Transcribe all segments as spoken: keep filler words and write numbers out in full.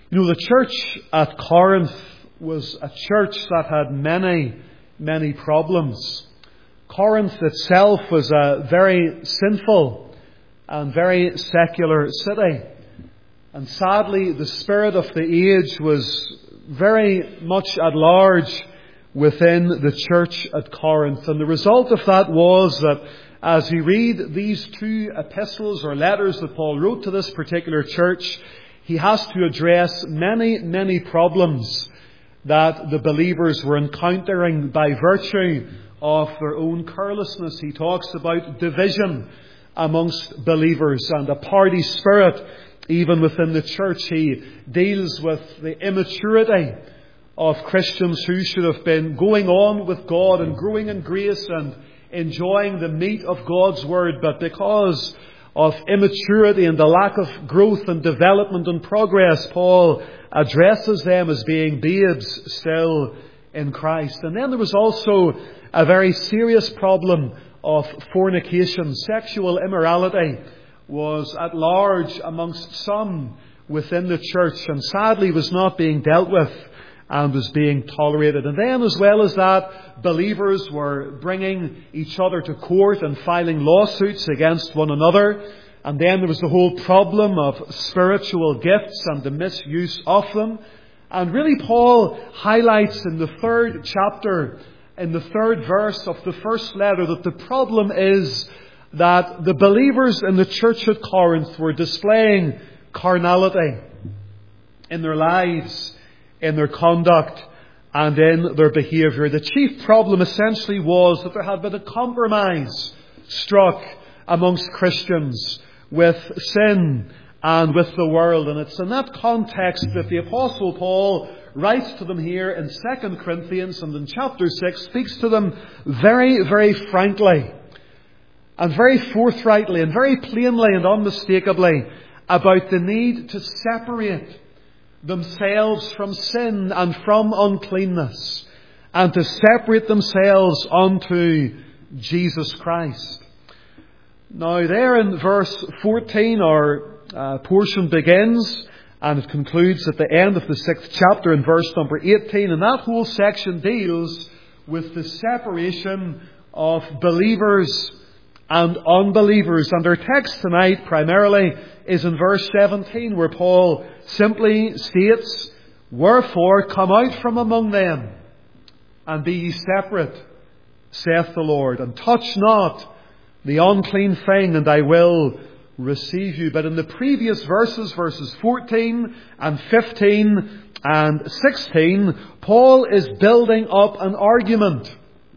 You know, the church at Corinth was a church that had many, many problems. Corinth itself was a very sinful and very secular city. And sadly, the spirit of the age was very much at large within the church at Corinth. And the result of that was that as we read these two epistles or letters that Paul wrote to this particular church, he has to address many, many problems that the believers were encountering by virtue of their own carelessness. He talks about division amongst believers and a party spirit even within the church. He deals with the immaturity of Christians who should have been going on with God and growing in grace and enjoying the meat of God's Word, but because of immaturity and the lack of growth and development and progress, Paul addresses them as being babes still in Christ. And then there was also a very serious problem of fornication. Sexual immorality was at large amongst some within the church, and sadly was not being dealt with and was being tolerated. And then, as well as that, believers were bringing each other to court and filing lawsuits against one another. And then there was the whole problem of spiritual gifts and the misuse of them. And really Paul highlights in the third chapter, in the third verse of the first letter, that the problem is that the believers in the church at Corinth were displaying carnality in their lives, in their conduct, and in their behaviour. The chief problem essentially was that there had been a compromise struck amongst Christians with sin and with the world. And it's in that context that the Apostle Paul writes to them here in Second Corinthians, and in chapter six speaks to them very, very frankly and very forthrightly and very plainly and unmistakably about the need to separate themselves from sin and from uncleanness, and to separate themselves unto Jesus Christ. Now there in verse fourteen our uh, portion begins, and it concludes at the end of the sixth chapter in verse number eighteen, and that whole section deals with the separation of believers and unbelievers. And our text tonight primarily is in verse seventeen, where Paul simply states, "Wherefore come out from among them, and be ye separate, saith the Lord, and touch not the unclean thing, and I will receive you." But in the previous verses, verses fourteen and fifteen and sixteen, Paul is building up an argument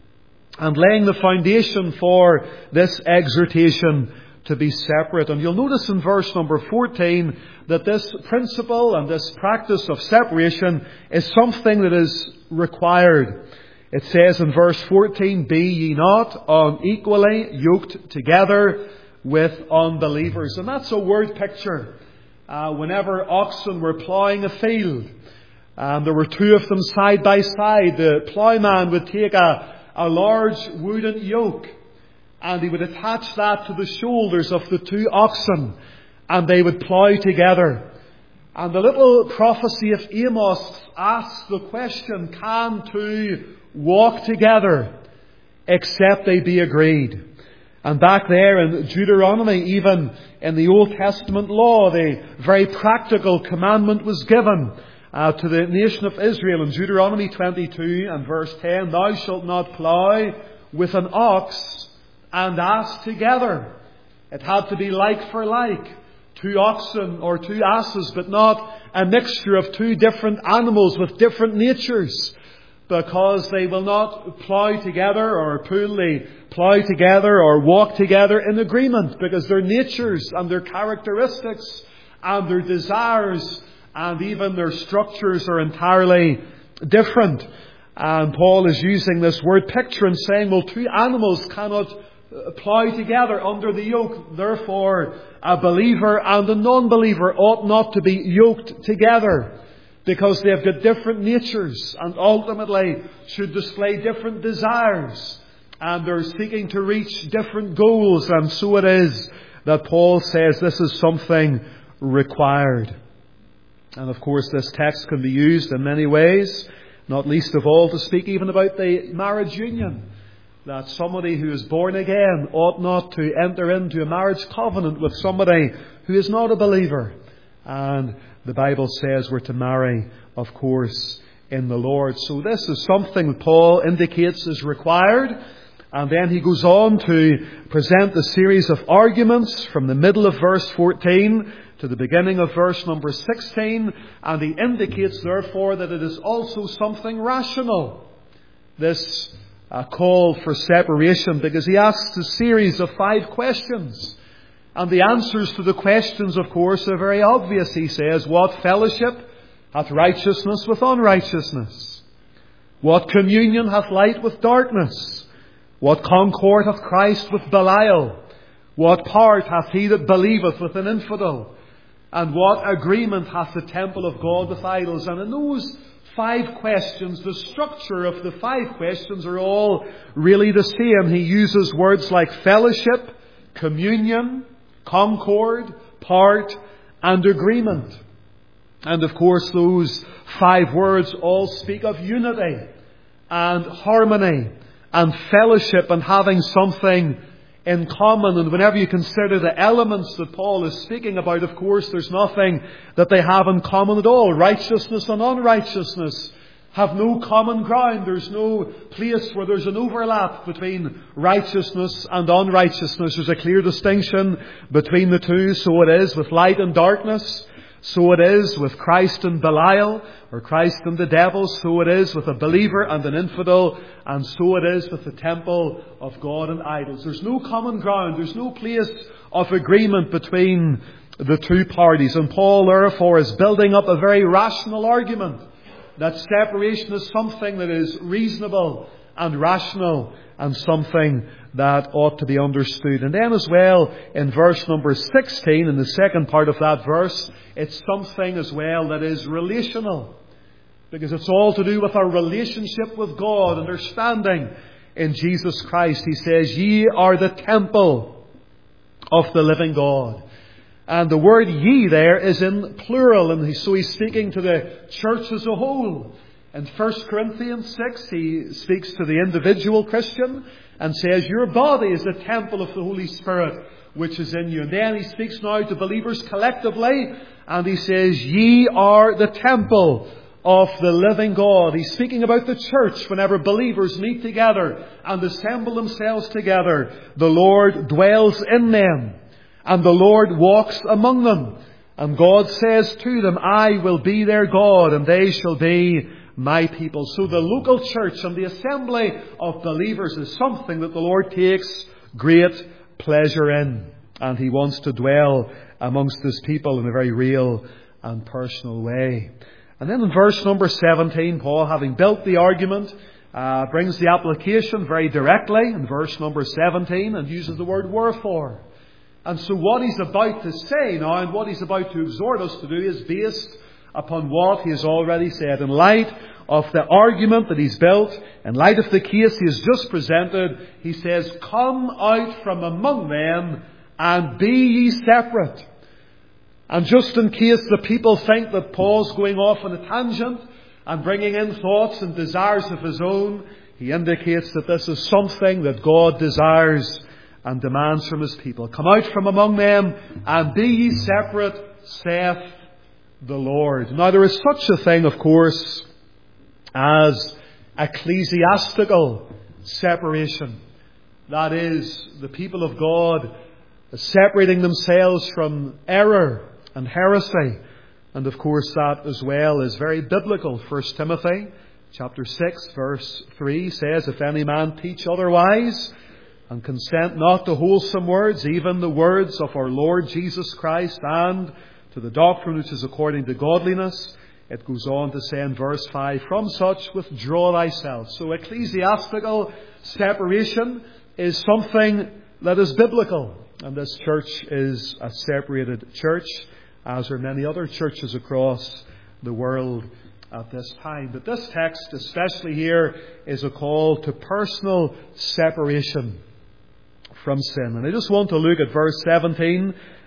and laying the foundation for this exhortation to be separate. And you'll notice in verse number fourteen that this principle and this practice of separation is something that is required. It says in verse fourteen, "Be ye not unequally yoked together with unbelievers." And that's a word picture. Uh, whenever oxen were ploughing a field, and there were two of them side by side, the ploughman would take a, a large wooden yoke, and he would attach that to the shoulders of the two oxen, and they would plough together. And the little prophecy of Amos asks the question, can two walk together except they be agreed? And back there in Deuteronomy, even in the Old Testament law, the very practical commandment was given uh, to the nation of Israel in Deuteronomy twenty-two and verse ten, "Thou shalt not plough with an ox and ass together." It had to be like for like. Two oxen or two asses, but not a mixture of two different animals with different natures, because they will not plough together or pull the plough together or walk together in agreement, because their natures and their characteristics and their desires and even their structures are entirely different. And Paul is using this word picture and saying, well, two animals cannot plough together under the yoke. Therefore, a believer and a non-believer ought not to be yoked together, because they have got different natures and ultimately should display different desires, and they're seeking to reach different goals. And so it is that Paul says this is something required. And of course this text can be used in many ways, not least of all to speak even about the marriage union. That somebody who is born again ought not to enter into a marriage covenant with somebody who is not a believer. And the Bible says we're to marry, of course, in the Lord. So this is something that Paul indicates is required. And then he goes on to present a series of arguments from the middle of verse fourteen to the beginning of verse number sixteen. And he indicates, therefore, that it is also something rational, this uh, call for separation, because he asks a series of five questions. And the answers to the questions, of course, are very obvious. He says, what fellowship hath righteousness with unrighteousness? What communion hath light with darkness? What concord hath Christ with Belial? What part hath he that believeth with an infidel? And what agreement hath the temple of God with idols? And in those five questions, the structure of the five questions are all really the same. He uses words like fellowship, communion, concord, part, and agreement. And of course those five words all speak of unity and harmony and fellowship and having something in common. And whenever you consider the elements that Paul is speaking about, of course there's nothing that they have in common at all. Righteousness and unrighteousness have no common ground. There's no place where there's an overlap between righteousness and unrighteousness. There's a clear distinction between the two. So it is with light and darkness. So it is with Christ and Belial, or Christ and the devil. So it is with a believer and an infidel. And so it is with the temple of God and idols. There's no common ground. There's no place of agreement between the two parties. And Paul, therefore, is building up a very rational argument that separation is something that is reasonable and rational and something that ought to be understood. And then as well, in verse number sixteen, in the second part of that verse, it's something as well that is relational. Because it's all to do with our relationship with God and our standing in Jesus Christ. He says, ye are the temple of the living God. And the word ye there is in plural. And so he's speaking to the church as a whole. In First Corinthians six, he speaks to the individual Christian and says, your body is the temple of the Holy Spirit which is in you. And then he speaks now to believers collectively, and he says, ye are the temple of the living God. He's speaking about the church. Whenever believers meet together and assemble themselves together, the Lord dwells in them, and the Lord walks among them. And God says to them, I will be their God, and they shall be my people. So the local church and the assembly of believers is something that the Lord takes great pleasure in. And He wants to dwell amongst His people in a very real and personal way. And then in verse number seventeen, Paul, having built the argument, uh, brings the application very directly in verse number seventeen and uses the word wherefore. And so what he's about to say now and what he's about to exhort us to do is based upon what he has already said. In light of the argument that he's built, in light of the case he has just presented, he says, come out from among them and be ye separate. And just in case the people think that Paul's going off on a tangent and bringing in thoughts and desires of his own, he indicates that this is something that God desires and demands from His people. Come out from among them and be ye separate, saith the Lord. Now there is such a thing, of course, as ecclesiastical separation. That is, the people of God separating themselves from error and heresy. And of course that as well is very biblical. First Timothy chapter six verse three says, if any man teach otherwise, and consent not to wholesome words, even the words of our Lord Jesus Christ, and to the doctrine which is according to godliness, it goes on to say in verse five, from such withdraw thyself. So ecclesiastical separation is something that is biblical. And this church is a separated church, as are many other churches across the world at this time. But this text, especially here, is a call to personal separation from sin. And I just want to look at verse seventeen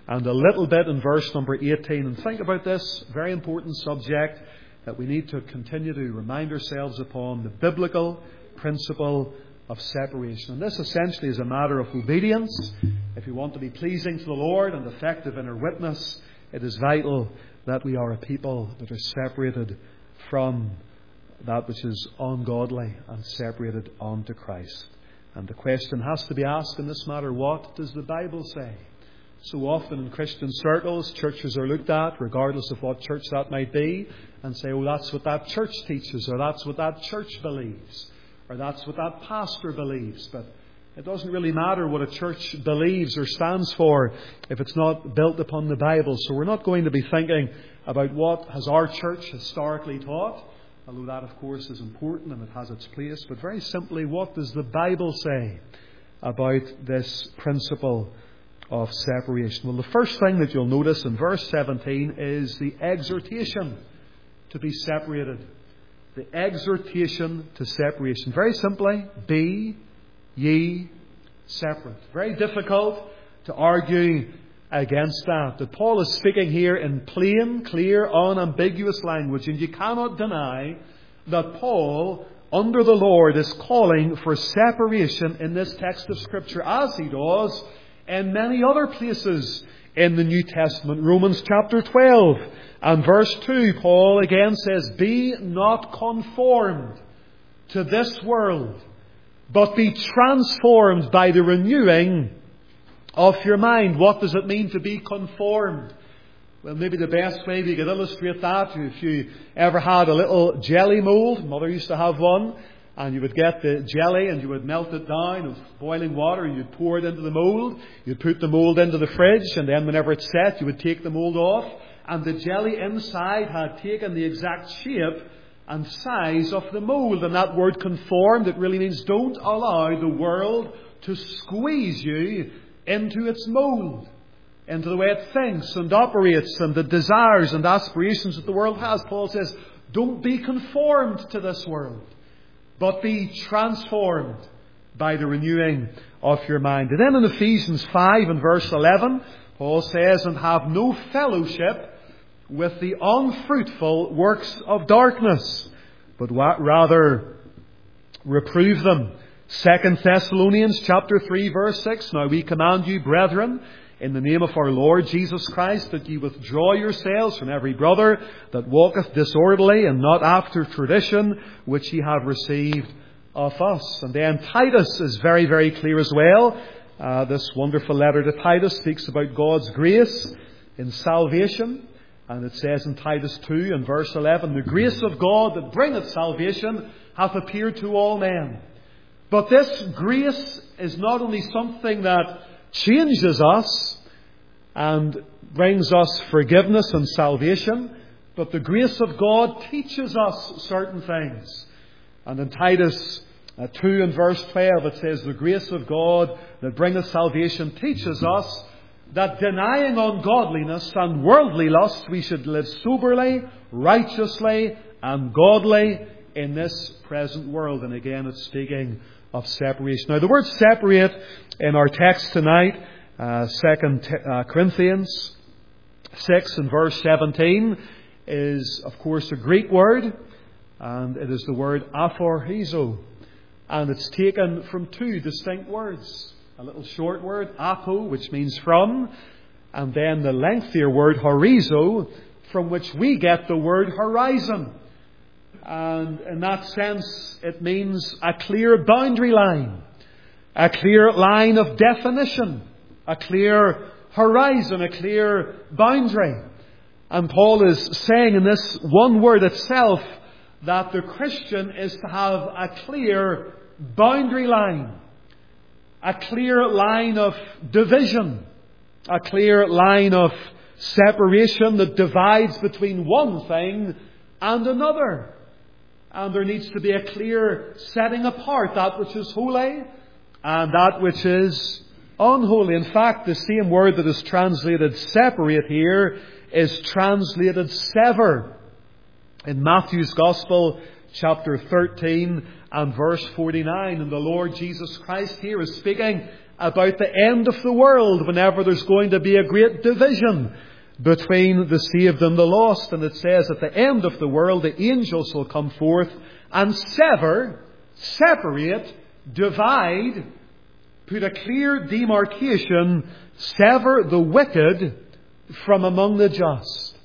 and a little bit in verse number eighteen. And think about this very important subject that we need to continue to remind ourselves upon, the biblical principle of separation. And this essentially is a matter of obedience. If we want to be pleasing to the Lord and effective in our witness, it is vital that we are a people that are separated from that which is ungodly and separated unto Christ. And the question has to be asked in this matter, what does the Bible say? So often in Christian circles, churches are looked at, regardless of what church that might be, and say, oh, that's what that church teaches, or that's what that church believes, or that's what that pastor believes. But it doesn't really matter what a church believes or stands for if it's not built upon the Bible. So we're not going to be thinking about what has our church historically taught, although that, of course, is important and it has its place. But very simply, what does the Bible say about this principle of separation? Well, the first thing that you'll notice in verse seventeen is the exhortation to be separated. The exhortation to separation. Very simply, be ye separate. Very difficult to argue against that. That Paul is speaking here in plain, clear, unambiguous language, and you cannot deny that Paul, under the Lord, is calling for separation in this text of Scripture, as he does in many other places in the New Testament. Romans chapter twelve and verse two, Paul again says, be not conformed to this world, but be transformed by the renewing of your mind. What does it mean to be conformed? Well, maybe the best way we could illustrate that, if you ever had a little jelly mould, Mother used to have one, and you would get the jelly and you would melt it down with boiling water and you'd pour it into the mould. You'd put the mould into the fridge, and then whenever it's set, you would take the mould off, and the jelly inside had taken the exact shape and size of the mould. And that word conformed, it really means don't allow the world to squeeze you into its mould, into the way it thinks and operates and the desires and aspirations that the world has. Paul says, don't be conformed to this world, but be transformed by the renewing of your mind. And then in Ephesians five and verse eleven, Paul says, and have no fellowship with the unfruitful works of darkness, but rather reprove them. Second Thessalonians chapter three verse six, now we command you, brethren, in the name of our Lord Jesus Christ, that ye withdraw yourselves from every brother that walketh disorderly, and not after tradition which ye have received of us. And then Titus is very, very clear as well. Uh, this wonderful letter to Titus speaks about God's grace in salvation. And it says in Titus two and verse eleven, the grace of God that bringeth salvation hath appeared to all men. But this grace is not only something that changes us and brings us forgiveness and salvation, but the grace of God teaches us certain things. And in Titus uh, two and verse twelve it says, the grace of God that bringeth salvation teaches us that denying ungodliness and worldly lust, we should live soberly, righteously and godly in this present world. And again, it's speaking of separation. Now, the word separate in our text tonight, uh, Second uh, Corinthians six and verse seventeen, is of course a Greek word, and it is the word aphorizo, and it's taken from two distinct words. A little short word, apo, which means from, and then the lengthier word horizo, from which we get the word horizon. And in that sense, it means a clear boundary line, a clear line of definition, a clear horizon, a clear boundary. And Paul is saying in this one word itself that the Christian is to have a clear boundary line, a clear line of division, a clear line of separation that divides between one thing and another. And there needs to be a clear setting apart, that which is holy and that which is unholy. In fact, the same word that is translated separate here is translated sever. In Matthew's Gospel, chapter thirteen and verse forty-nine, and the Lord Jesus Christ here is speaking about the end of the world, whenever there's going to be a great division between the saved and the lost. And it says at the end of the world, the angels will come forth and sever, separate, divide, put a clear demarcation, sever the wicked from among the just.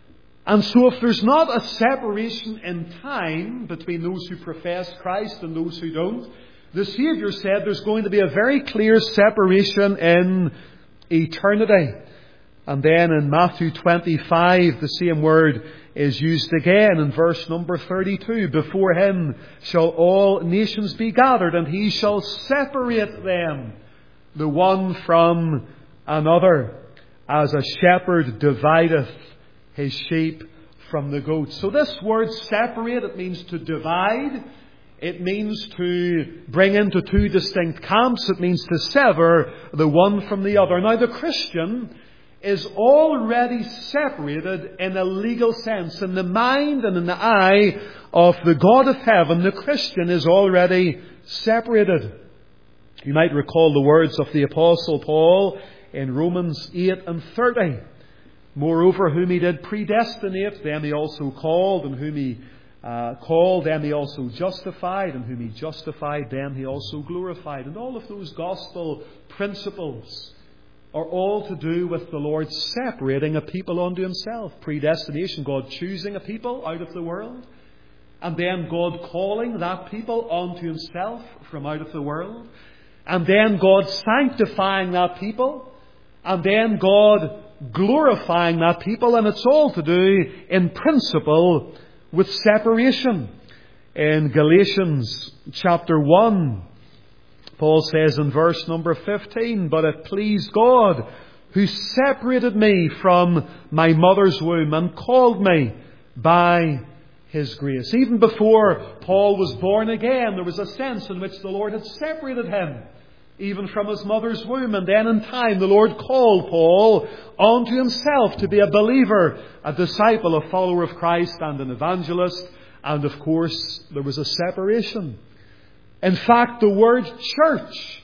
And so if there's not a separation in time between those who profess Christ and those who don't, the Saviour said there's going to be a very clear separation in eternity. And then in Matthew twenty-five, the same word is used again in verse number thirty-two. Before him shall all nations be gathered, and he shall separate them, the one from another, as a shepherd divideth his sheep from the goats. So this word separate, it means to divide. It means to bring into two distinct camps. It means to sever the one from the other. Now the Christian is already separated in a legal sense. In the mind and in the eye of the God of heaven, the Christian is already separated. You might recall the words of the Apostle Paul in Romans eight and thirty. Moreover, whom he did predestinate, them he also called, and whom he uh, called, them he also justified, and whom he justified, them he also glorified. And all of those gospel principles are all to do with the Lord separating a people unto himself. Predestination, God choosing a people out of the world, and then God calling that people unto himself from out of the world, and then God sanctifying that people, and then God glorifying that people. And it's all to do in principle with separation. In Galatians chapter one, Paul says in verse number fifteen, but it pleased God, who separated me from my mother's womb and called me by his grace. Even before Paul was born again, there was a sense in which the Lord had separated him, even from his mother's womb. And then in time, the Lord called Paul unto himself to be a believer, a disciple, a follower of Christ, and an evangelist. And of course, there was a separation. In fact, the word church,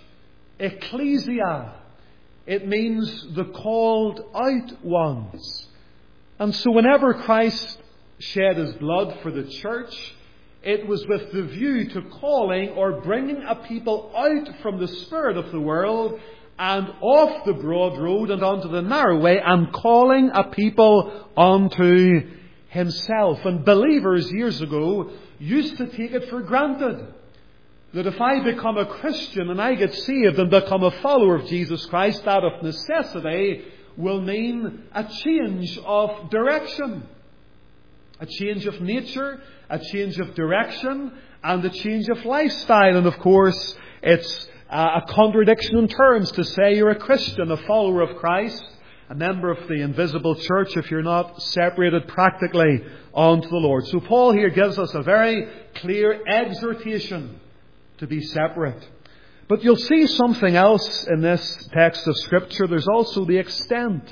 ecclesia, it means the called out ones. And so whenever Christ shed his blood for the church, it was with the view to calling or bringing a people out from the spirit of the world and off the broad road and onto the narrow way, and calling a people unto himself. And believers years ago used to take it for granted that if I become a Christian and I get saved and become a follower of Jesus Christ, that of necessity will mean a change of direction, a change of nature, a change of direction, and a change of lifestyle. And of course, it's a contradiction in terms to say you're a Christian, a follower of Christ, a member of the invisible church, if you're not separated practically unto the Lord. So Paul here gives us a very clear exhortation to be separate. But you'll see something else in this text of Scripture. There's also the extent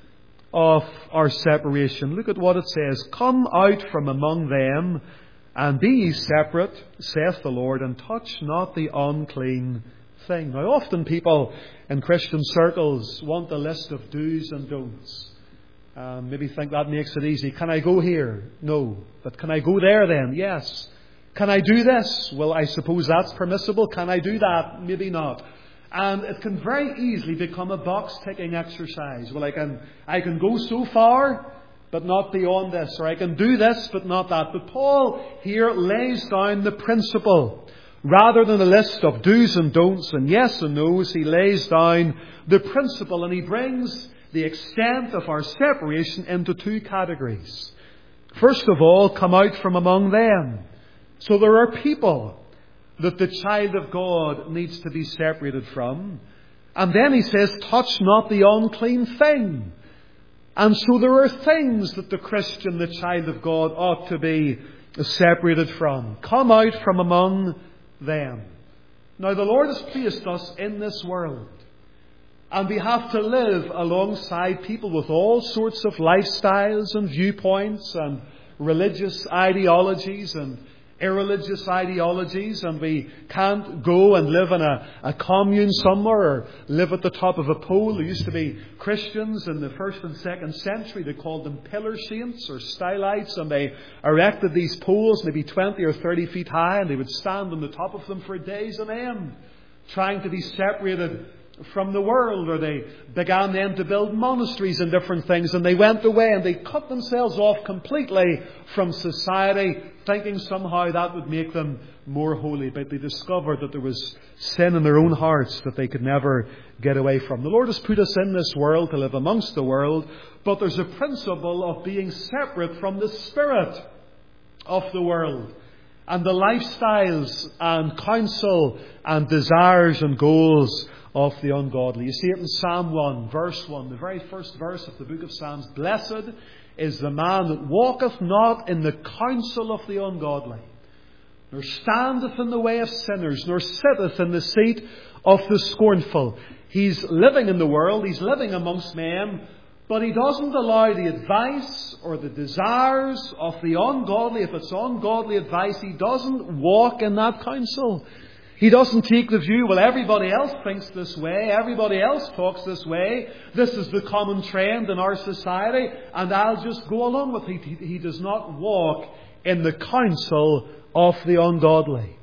of our separation. Look at what it says. Come out from among them, and be ye separate, saith the Lord, and touch not the unclean thing. Now often people in Christian circles want a list of do's and don'ts. Um, maybe think that makes it easy. Can I go here? No. But can I go there then? Yes. Can I do this? Well, I suppose that's permissible. Can I do that? Maybe not. And it can very easily become a box-ticking exercise. Well, I can, I can go so far, but not beyond this. Or I can do this, but not that. But Paul here lays down the principle. Rather than a list of do's and don'ts and yes and no's, he lays down the principle, and he brings the extent of our separation into two categories. First of all, come out from among them. So there are people that the child of God needs to be separated from. And then he says, touch not the unclean thing. And so there are things that the Christian, the child of God, ought to be separated from. Come out from among them. Now the Lord has placed us in this world, and we have to live alongside people with all sorts of lifestyles and viewpoints and religious ideologies and irreligious ideologies, and we can't go and live in a, a commune somewhere or live at the top of a pole. There used to be Christians in the first and second century. They called them pillar saints or stylites, and they erected these poles maybe twenty or thirty feet high, and they would stand on the top of them for days on end, trying to be separated from the world. Or they began then to build monasteries and different things, and they went away and they cut themselves off completely from society, thinking somehow that would make them more holy. But they discovered that there was sin in their own hearts that they could never get away from. The Lord has put us in this world to live amongst the world, but there's a principle of being separate from the spirit of the world and the lifestyles and counsel and desires and goals of the ungodly. You see it in Psalm one, verse one, the very first verse of the book of Psalms. Blessed is the man that walketh not in the counsel of the ungodly, nor standeth in the way of sinners, nor sitteth in the seat of the scornful. He's living in the world, he's living amongst men, but he doesn't allow the advice or the desires of the ungodly. If it's ungodly advice, he doesn't walk in that counsel. He doesn't take the view, well, everybody else thinks this way, everybody else talks this way, this is the common trend in our society, and I'll just go along with it. He, he does not walk in the counsel of the ungodly.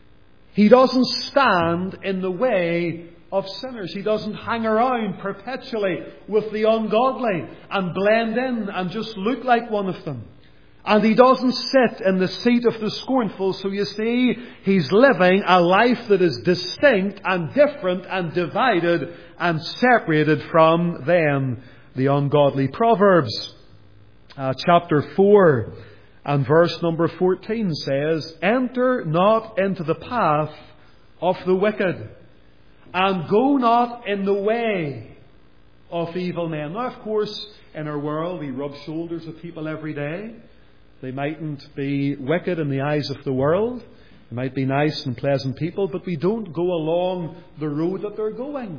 He doesn't stand in the way of sinners. He doesn't hang around perpetually with the ungodly and blend in and just look like one of them. And he doesn't sit in the seat of the scornful. So you see, he's living a life that is distinct and different and divided and separated from them, the ungodly. Proverbs uh, chapter four and verse number fourteen says, Enter not into the path of the wicked, and go not in the way of evil men. Now, of course, in our world, we rub shoulders with people every day. They mightn't be wicked in the eyes of the world. They might be nice and pleasant people, but we don't go along the road that they're going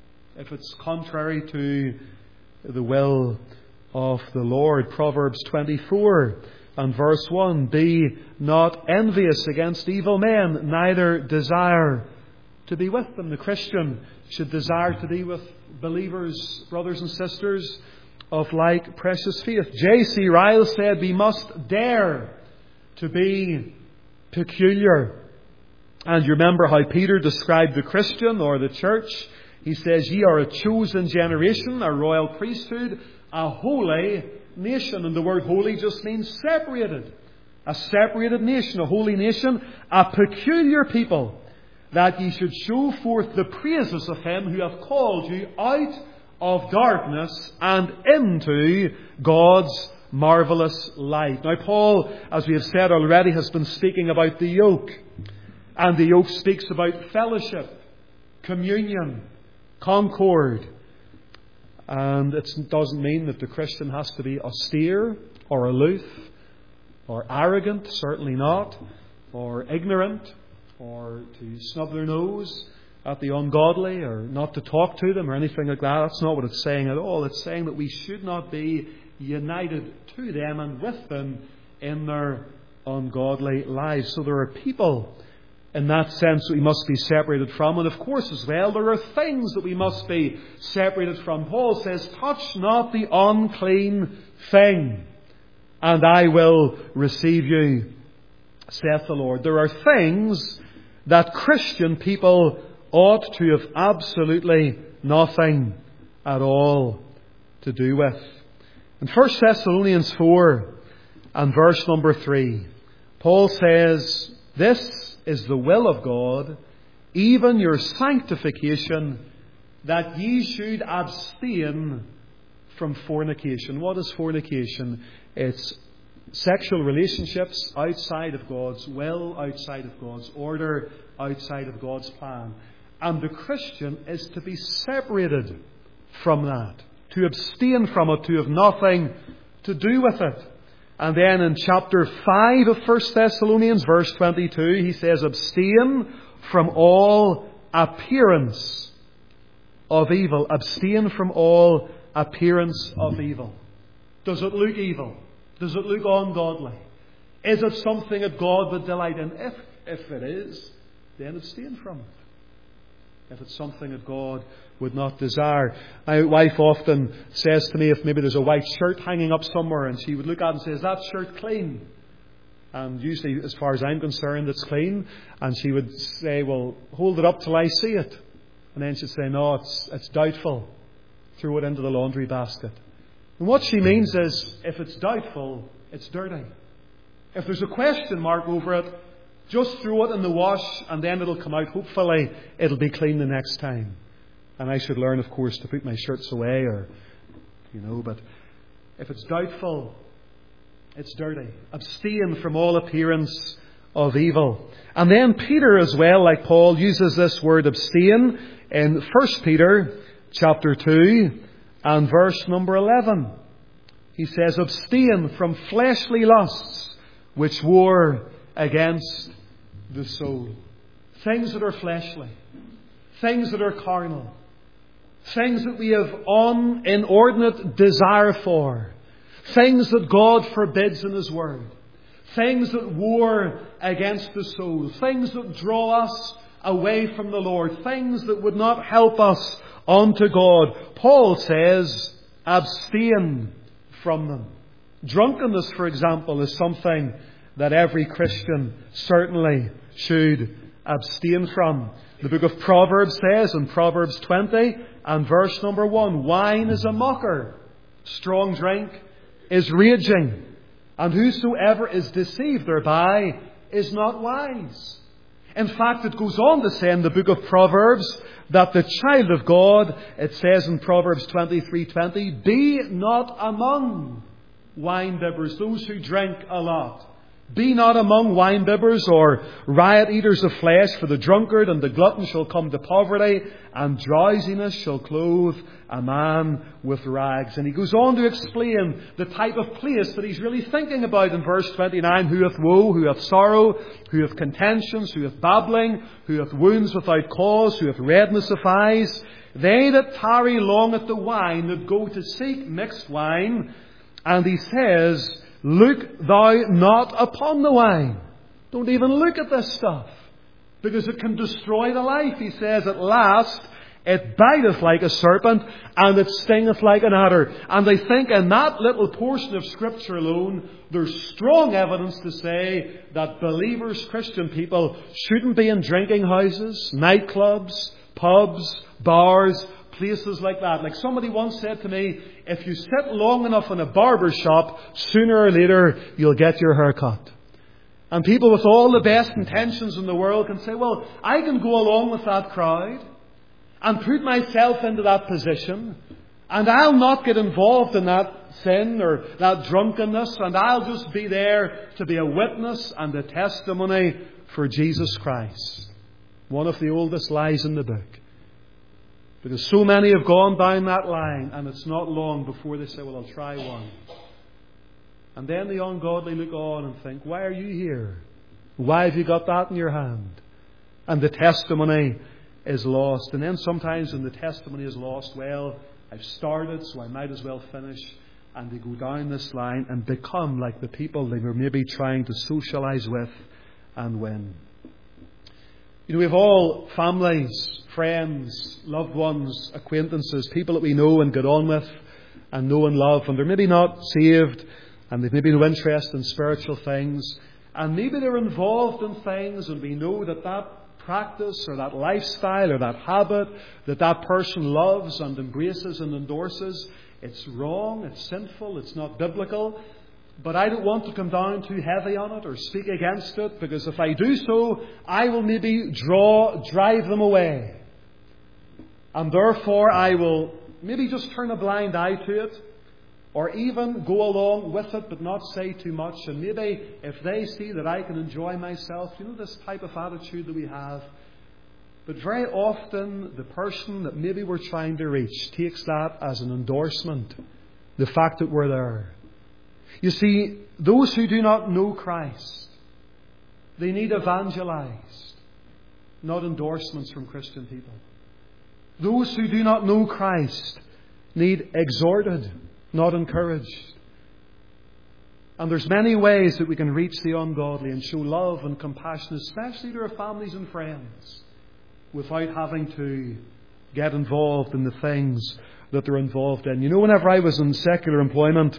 if it's contrary to the will of the Lord. Proverbs twenty-four and verse one, Be not envious against evil men, neither desire to be with them. The Christian should desire to be with believers, brothers and sisters of like precious faith. J C Ryle said we must dare to be peculiar. And you remember how Peter described the Christian or the church. He says, Ye are a chosen generation, a royal priesthood, a holy nation. And the word holy just means separated. A separated nation, a holy nation, a peculiar people, that ye should show forth the praises of Him who hath called you out of darkness and into God's marvellous light. Now, Paul, as we have said already, has been speaking about the yoke. And the yoke speaks about fellowship, communion, concord. And it doesn't mean that the Christian has to be austere or aloof or arrogant, certainly not, or ignorant, or to snub their nose at the ungodly, or not to talk to them or anything like that. That's not what it's saying at all. It's saying that we should not be united to them and with them in their ungodly lives. So there are people in that sense that we must be separated from. And of course as well, there are things that we must be separated from. Paul says, Touch not the unclean thing, and I will receive you, saith the Lord. There are things that Christian people ought to have absolutely nothing at all to do with. In First Thessalonians four and verse number three, Paul says, This is the will of God, even your sanctification, that ye should abstain from fornication. What is fornication? It's sexual relationships outside of God's will, outside of God's order, outside of God's plan. And the Christian is to be separated from that, to abstain from it, to have nothing to do with it. And then in chapter five of First Thessalonians, verse twenty-two, he says, Abstain from all appearance of evil. Abstain from all appearance of evil. Does it look evil? Does it look ungodly? Is it something that God would delight in? If, if it is, then abstain from it. If it's something that God would not desire. My wife often says to me, if maybe there's a white shirt hanging up somewhere, and she would look at it and say, is that shirt clean? And usually, as far as I'm concerned, it's clean. And she would say, well, hold it up till I see it. And then she'd say, no, it's, it's doubtful. Throw it into the laundry basket. And what she means is, if it's doubtful, it's dirty. If there's a question mark over it, just throw it in the wash and then it'll come out. Hopefully, it'll be clean the next time. And I should learn, of course, to put my shirts away, or, you know, but if it's doubtful, it's dirty. Abstain from all appearance of evil. And then Peter as well, like Paul, uses this word abstain in First Peter chapter two and verse number eleven. He says, abstain from fleshly lusts which war against the soul. Things that are fleshly. Things that are carnal. Things that we have on inordinate desire for. Things that God forbids in His Word. Things that war against the soul. Things that draw us away from the Lord. Things that would not help us unto God. Paul says, abstain from them. Drunkenness, for example, is something that every Christian certainly should abstain from. The book of Proverbs says in Proverbs twenty and verse number one, wine is a mocker, strong drink is raging, and whosoever is deceived thereby is not wise. In fact, it goes on to say in the book of Proverbs that the child of God, it says in Proverbs twenty-three twenty, be not among wine bibbers, those who drink a lot. Be not among wine bibbers or riot eaters of flesh, for the drunkard and the glutton shall come to poverty, and drowsiness shall clothe a man with rags. And he goes on to explain the type of place that he's really thinking about in verse twenty-nine. Who hath woe, who hath sorrow, who hath contentions, who hath babbling, who hath wounds without cause, who hath redness of eyes. They that tarry long at the wine, that go to seek mixed wine. And he says, look thou not upon the wine. Don't even look at this stuff, because it can destroy the life. He says, at last it biteth like a serpent, and it stingeth like an adder. And I think in that little portion of Scripture alone, there's strong evidence to say that believers, Christian people, shouldn't be in drinking houses, nightclubs, pubs, bars, places like that. Like somebody once said to me, if you sit long enough in a barber shop, sooner or later you'll get your hair cut. And people with all the best intentions in the world can say, well, I can go along with that crowd and put myself into that position, and I'll not get involved in that sin or that drunkenness, and I'll just be there to be a witness and a testimony for Jesus Christ. One of the oldest lies in the book. Because so many have gone down that line, and it's not long before they say, well, I'll try one. And then the ungodly look on and think, why are you here? Why have you got that in your hand? And the testimony is lost. And then sometimes when the testimony is lost, well, I've started, so I might as well finish. And they go down this line and become like the people they were maybe trying to socialise with and win. You know, we have all families, friends, loved ones, acquaintances, people that we know and get on with and know and love, and they're maybe not saved, and they've maybe no interest in spiritual things, and maybe they're involved in things, and we know that that practice or that lifestyle or that habit that that person loves and embraces and endorses, it's wrong, it's sinful, it's not biblical. But I don't want to come down too heavy on it or speak against it, because if I do so, I will maybe draw, drive them away. And therefore I will maybe just turn a blind eye to it, or even go along with it but not say too much. And maybe if they see that I can enjoy myself, you know, this type of attitude that we have. But very often the person that maybe we're trying to reach takes that as an endorsement, the fact that we're there. You see, those who do not know Christ, they need evangelized, not endorsements from Christian people. Those who do not know Christ need exhorted, not encouraged. And there's many ways that we can reach the ungodly and show love and compassion, especially to our families and friends, without having to get involved in the things that they're involved in. You know, whenever I was in secular employment,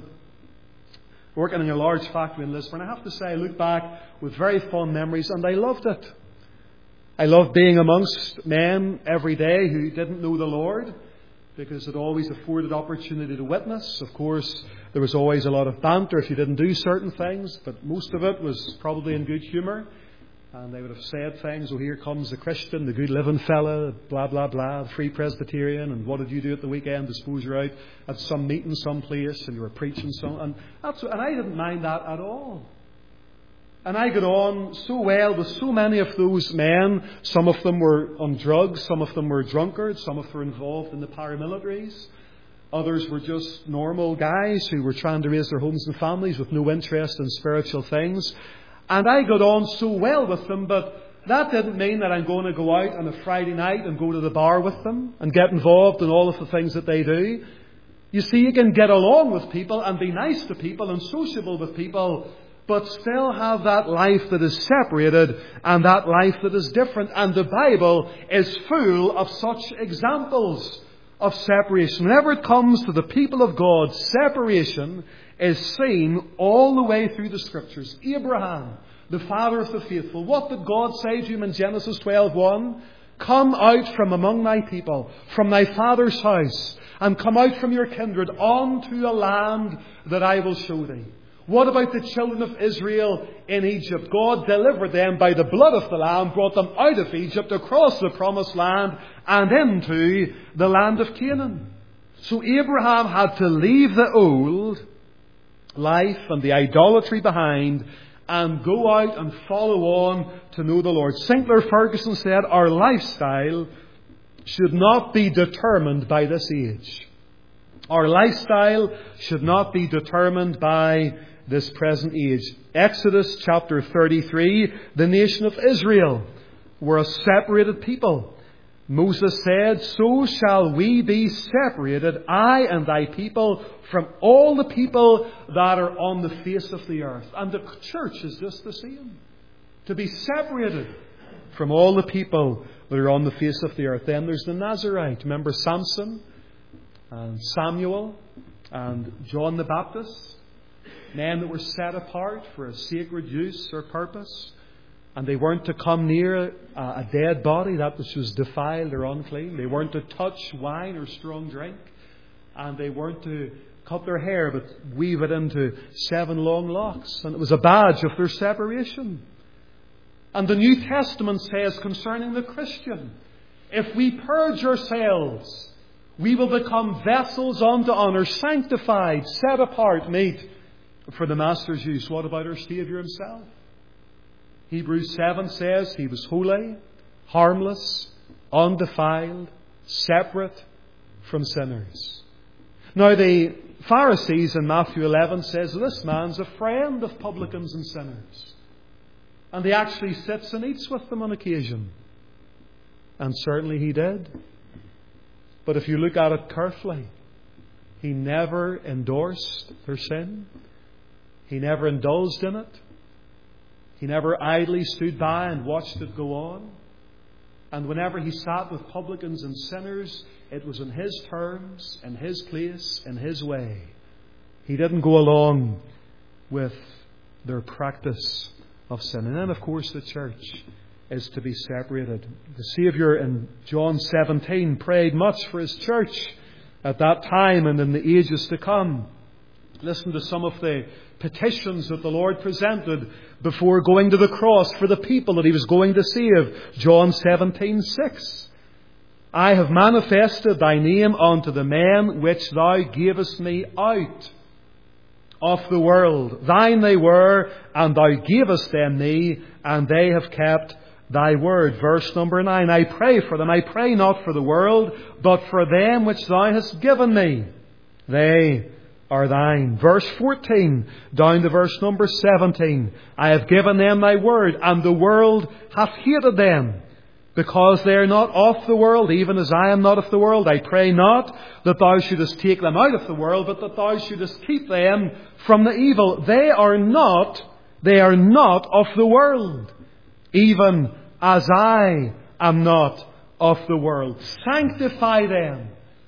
working in a large factory in Lisburn, I have to say I look back with very fond memories, and I loved it. I loved being amongst men every day who didn't know the Lord, because it always afforded opportunity to witness. Of course, there was always a lot of banter if you didn't do certain things, but most of it was probably in good humour. And they would have said things, oh, here comes the Christian, the good living fella, blah, blah, blah, the Free Presbyterian, and what did you do at the weekend? I suppose you're out at some meeting someplace and you were preaching some, and that's and I didn't mind that at all. And I got on so well with so many of those men. Some of them were on drugs, some of them were drunkards, some of them were involved in the paramilitaries. Others were just normal guys who were trying to raise their homes and families with no interest in spiritual things. And I got on so well with them, but that didn't mean that I'm going to go out on a Friday night and go to the bar with them and get involved in all of the things that they do. You see, you can get along with people and be nice to people and sociable with people, but still have that life that is separated and that life that is different. And the Bible is full of such examples of separation. Whenever it comes to the people of God, separation is seen all the way through the Scriptures. Abraham, the father of the faithful, what did God say to him in Genesis twelve one? Come out from among thy people, from thy father's house, and come out from your kindred unto a land that I will show thee. What about the children of Israel in Egypt? God delivered them by the blood of the Lamb, brought them out of Egypt, across the promised land, and into the land of Canaan. So Abraham had to leave the old life and the idolatry behind and go out and follow on to know the Lord. Sinclair Ferguson said, our lifestyle should not be determined by this age. Our lifestyle should not be determined by this present age. Exodus chapter thirty-three, the nation of Israel were a separated people. Moses said, so shall we be separated, I and thy people, from all the people that are on the face of the earth. And the church is just the same. To be separated from all the people that are on the face of the earth. Then there's the Nazarite. Remember Samson and Samuel and John the Baptist? Men that were set apart for a sacred use or purpose. And they weren't to come near a dead body, that which was defiled or unclean. They weren't to touch wine or strong drink. And they weren't to cut their hair, but weave it into seven long locks. And it was a badge of their separation. And the New Testament says concerning the Christian, if we purge ourselves, we will become vessels unto honour, sanctified, set apart, meet for the Master's use. What about our Saviour Himself? Hebrews seven says He was holy, harmless, undefiled, separate from sinners. Now the Pharisees in Matthew eleven says this man's a friend of publicans and sinners. And he actually sits and eats with them on occasion. And certainly he did. But if you look at it carefully, he never endorsed their sin. He never indulged in it. He never idly stood by and watched it go on. And whenever he sat with publicans and sinners, it was in his terms, in his place, in his way. He didn't go along with their practice of sin. And then, of course, the church is to be separated. The Saviour in John seventeen prayed much for His church at that time and in the ages to come. Listen to some of the petitions that the Lord presented before going to the cross for the people that He was going to save. John seventeen six. I have manifested thy name unto the men which thou gavest me out of the world. Thine they were, and thou gavest them me, and they have kept thy word. Verse number nine. I pray for them. I pray not for the world, but for them which thou hast given me. They are thine. Verse fourteen, down to verse number seventeen. I have given them thy word, and the world hath hated them, because they are not of the world, even as I am not of the world. I pray not that thou shouldest take them out of the world, but that thou shouldest keep them from the evil. They are not, they are not of the world, even as I am not of the world. Sanctify them.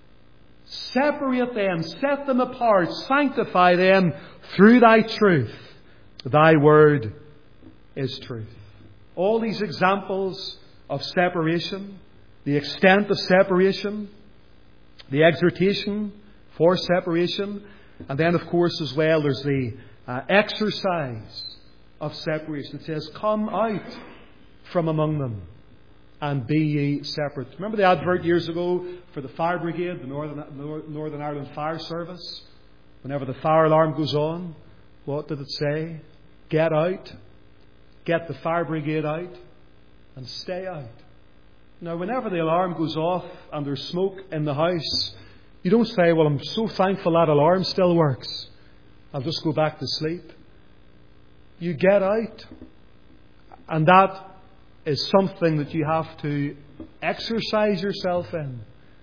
Separate them. Set them apart. Sanctify them through thy truth. Thy word is truth. All these examples of separation, the extent of separation, the exhortation for separation, and then of course as well there's the uh, exercise of separation. It says, come out from among them and be ye separate. Remember the advert years ago for the fire brigade, the Northern, Northern Ireland Fire Service? Whenever the fire alarm goes on, what did it say? Get out, get the fire brigade out, and stay out. Now, whenever the alarm goes off and there's smoke in the house, you don't say, well, I'm so thankful that alarm still works. I'll just go back to sleep. You get out. And that is something that you have to exercise yourself in.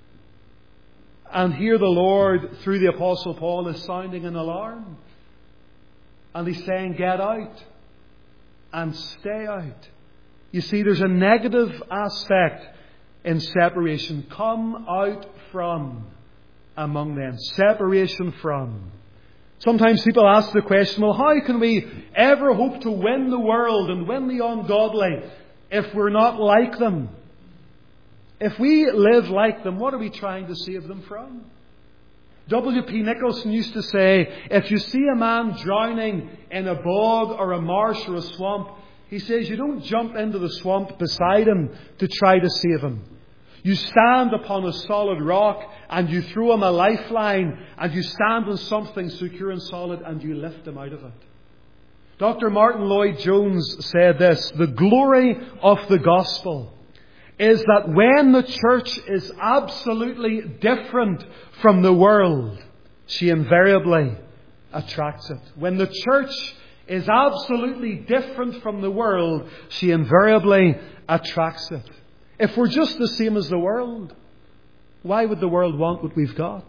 And here the Lord, through the Apostle Paul, is sounding an alarm. And he's saying, get out and stay out. You see, there's a negative aspect in separation. Come out from among them. Separation from. Sometimes people ask the question, well, how can we ever hope to win the world and win the ungodly if we're not like them? If we live like them, what are we trying to save them from? W P Nicholson used to say, if you see a man drowning in a bog or a marsh or a swamp, he says you don't jump into the swamp beside him to try to save him. You stand upon a solid rock and you throw him a lifeline and you stand on something secure and solid and you lift him out of it. Doctor Martin Lloyd-Jones said this, the glory of the gospel is that when the church is absolutely different from the world, she invariably attracts it. When the church is absolutely different from the world, she invariably attracts it. If we're just the same as the world, why would the world want what we've got?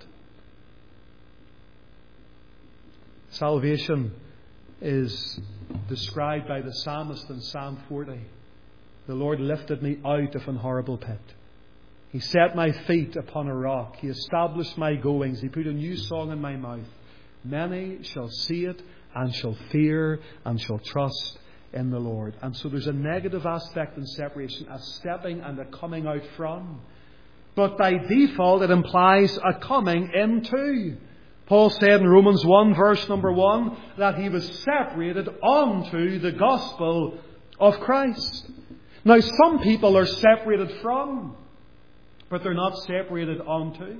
Salvation is described by the psalmist in Psalm forty. The Lord lifted me out of an horrible pit. He set my feet upon a rock. He established my goings. He put a new song in my mouth. Many shall see it and shall fear and shall trust in the Lord. And so there's a negative aspect in separation, a stepping and a coming out from. But by default it implies a coming into. Paul said in Romans one verse number one that he was separated unto the gospel of Christ. Now some people are separated from, but they're not separated unto.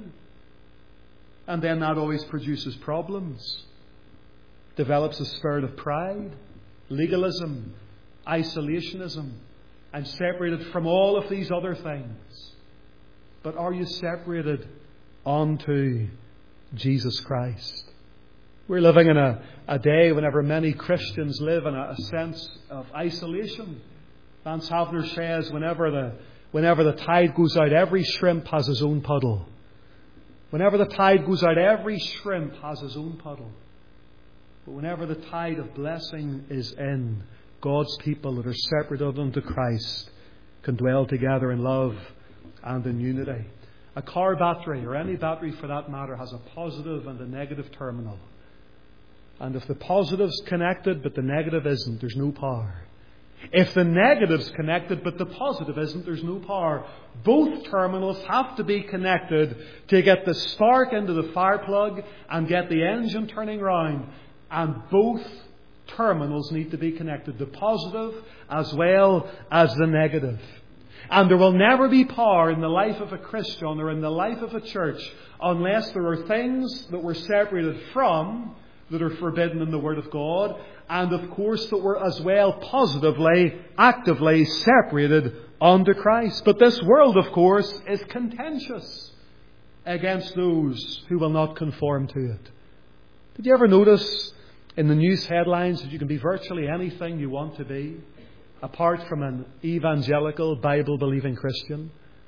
And then that always produces problems. Develops a spirit of pride, legalism, isolationism. I'm separated from all of these other things. But are you separated unto Jesus Christ? We're living in a, a day whenever many Christians live in a, a sense of isolation. Vance Havner says whenever the, whenever the tide goes out, every shrimp has his own puddle. Whenever the tide goes out, every shrimp has his own puddle. But whenever the tide of blessing is in, God's people that are separated unto Christ can dwell together in love and in unity. A car battery, or any battery for that matter, has a positive and a negative terminal. And if the positive's connected but the negative isn't, there's no power. If the negative's connected but the positive isn't, there's no power. Both terminals have to be connected to get the spark into the fire plug and get the engine turning round. And both terminals need to be connected, the positive as well as the negative. And there will never be power in the life of a Christian or in the life of a church unless there are things that we're separated from that are forbidden in the Word of God, and of course that we're as well positively, actively separated unto Christ. But this world, of course, is contentious against those who will not conform to it. Did you ever notice in the news headlines that you can be virtually anything you want to be? apart from an evangelical, Bible-believing Christian.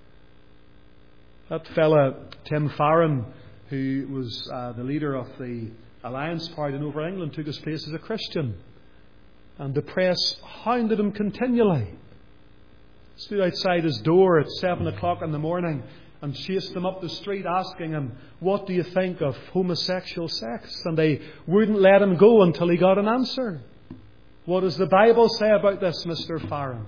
That fella, Tim Farron, who was uh, the leader of the Alliance Party in Over England, took his place as a Christian. And the press hounded him continually. Stood outside his door at seven o'clock in the morning and chased him up the street asking him, what do you think of homosexual sex? And they wouldn't let him go until he got an answer. What does the Bible say about this, Mister Farron?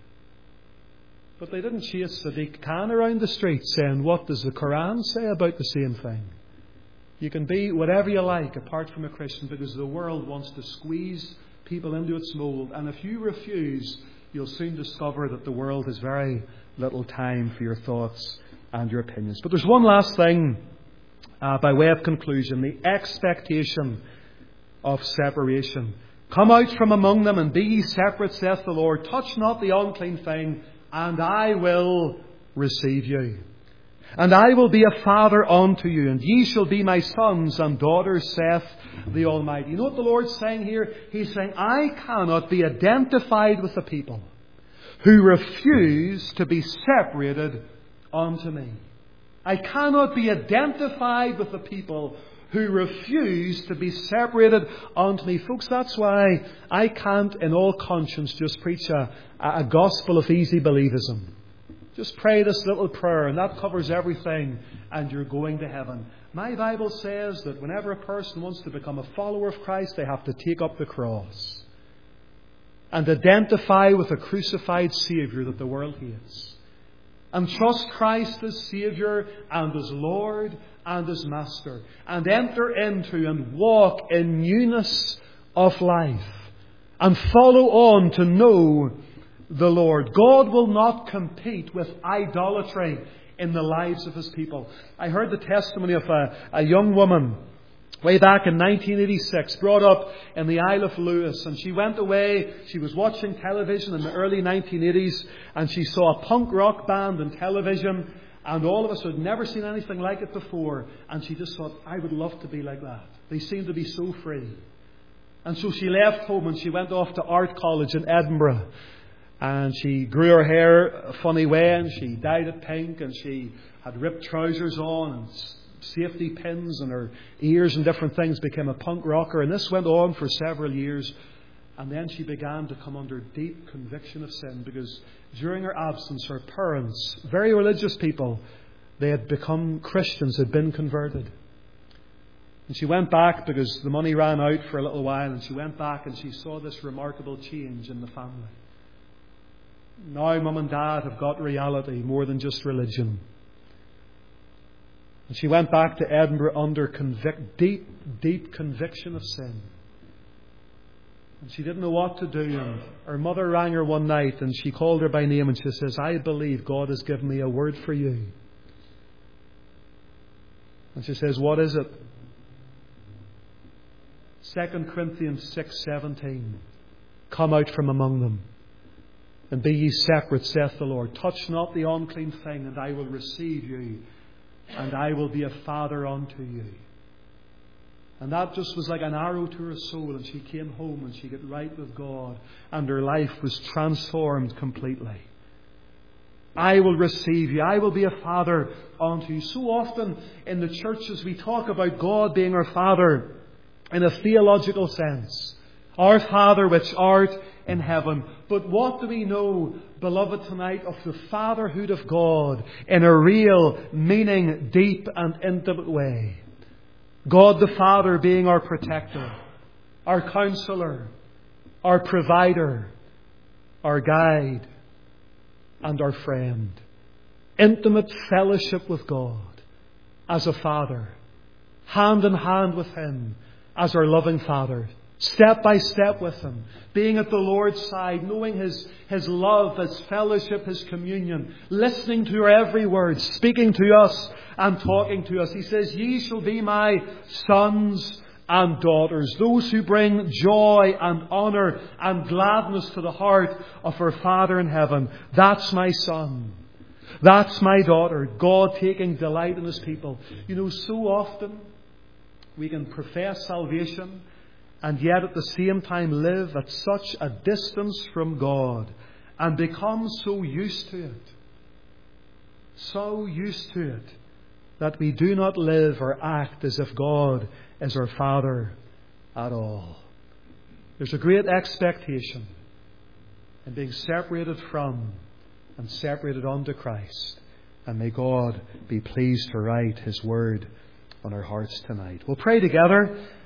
But they didn't chase Sadiq Khan around the street saying, what does the Quran say about the same thing? You can be whatever you like apart from a Christian, because the world wants to squeeze people into its mould. And if you refuse, you'll soon discover that the world has very little time for your thoughts and your opinions. But there's one last thing uh, by way of conclusion. The expectation of separation. Come out from among them and be ye separate, saith the Lord. Touch not the unclean thing, and I will receive you. And I will be a father unto you, and ye shall be my sons and daughters, saith the Almighty. You know what the Lord's saying here? He's saying, I cannot be identified with the people who refuse to be separated unto me. I cannot be identified with the people who refuse to be separated unto me. Folks, that's why I can't in all conscience just preach a, a gospel of easy believism. Just pray this little prayer and that covers everything and you're going to heaven. My Bible says that whenever a person wants to become a follower of Christ, they have to take up the cross and identify with a crucified Saviour that the world hates. And trust Christ as Saviour and as Lord and as Master. And enter into and walk in newness of life. And follow on to know the Lord. God will not compete with idolatry in the lives of His people. I heard the testimony of a, a young woman way back in nineteen eighty-six, brought up in the Isle of Lewis, and she went away. She was watching television in the early nineteen eighties, and she saw a punk rock band on television, and all of us had never seen anything like it before, and she just thought, I would love to be like that. They seem to be so free. And so she left home and she went off to art college in Edinburgh. And she grew her hair a funny way, and she dyed it pink, and she had ripped trousers on and safety pins in her ears and different things, became a punk rocker. And this went on for several years. And then she began to come under deep conviction of sin, because during her absence, her parents, very religious people, they had become Christians, had been converted. And she went back because the money ran out for a little while, and she went back and she saw this remarkable change in the family. Now Mum and Dad have got reality more than just religion. And she went back to Edinburgh under convic- deep, deep conviction of sin. And she didn't know what to do. And her mother rang her one night and she called her by name and she says, I believe God has given me a word for you. And she says, what is it? Second Corinthians six seventeen. Come out from among them and be ye separate, saith the Lord. Touch not the unclean thing, and I will receive you, and I will be a father unto you. And that just was like an arrow to her soul, and she came home and she got right with God, and her life was transformed completely. I will receive you. I will be a father unto you. So often in the churches we talk about God being our Father in a theological sense. Our Father which art in heaven. But what do we know, beloved, tonight of the fatherhood of God in a real, meaning, deep and intimate way? God the Father being our protector, our counselor, our provider, our guide, and our friend. Intimate fellowship with God as a Father, hand in hand with Him as our loving Father. Step by step with Him, being at the Lord's side, knowing His, His love, His fellowship, His communion, listening to our every word, speaking to us and talking to us. He says, ye shall be my sons and daughters, those who bring joy and honour and gladness to the heart of our Father in heaven. That's my son. That's my daughter. God taking delight in His people. You know, so often we can profess salvation, and yet at the same time live at such a distance from God and become so used to it, so used to it, that we do not live or act as if God is our Father at all. There's a great expectation in being separated from and separated unto Christ. And may God be pleased to write His Word on our hearts tonight. We'll pray together.